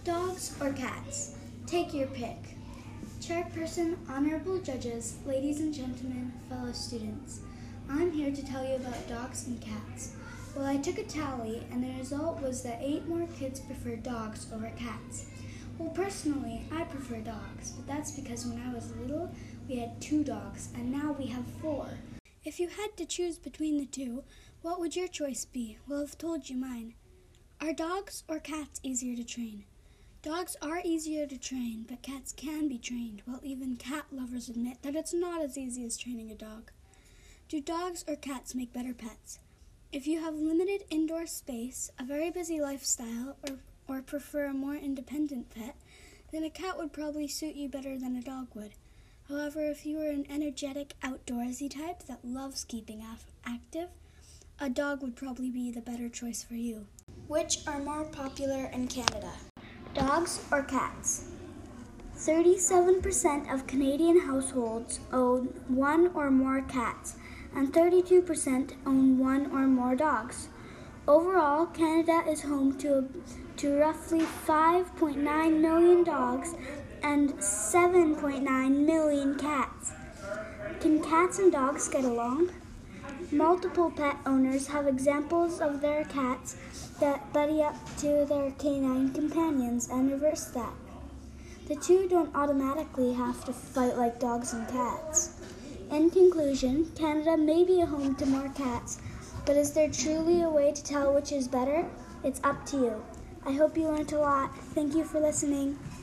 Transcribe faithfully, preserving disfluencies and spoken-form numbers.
Dogs or cats? Take your pick. Chairperson, honorable judges, ladies and gentlemen, fellow students, I'm here to tell you about dogs and cats. Well, I took a tally, and the result was that eight more kids prefer dogs over cats. Well, personally, I prefer dogs, but that's because when I was little, we had two dogs, and now we have four. If you had to choose between the two, what would your choice be? Well, I've told you mine. Are dogs or cats easier to train? Dogs are easier to train, but cats can be trained, while even cat lovers admit that it's not as easy as training a dog. Do dogs or cats make better pets? If you have limited indoor space, a very busy lifestyle, or, or prefer a more independent pet, then a cat would probably suit you better than a dog would. However, if you are an energetic, outdoorsy type that loves keeping af- active, a dog would probably be the better choice for you. Which are more popular in Canada? Dogs or cats? thirty-seven percent of Canadian households own one or more cats, and thirty-two percent own one or more dogs. Overall, Canada is home to, to roughly five point nine million dogs and seven point nine million cats. Can cats and dogs get along? Multiple pet owners have examples of their cats that buddy up to their canine companions and reverse that. The two don't automatically have to fight like dogs and cats. In conclusion, Canada may be a home to more cats, but is there truly a way to tell which is better? It's up to you. I hope you learned a lot. Thank you for listening.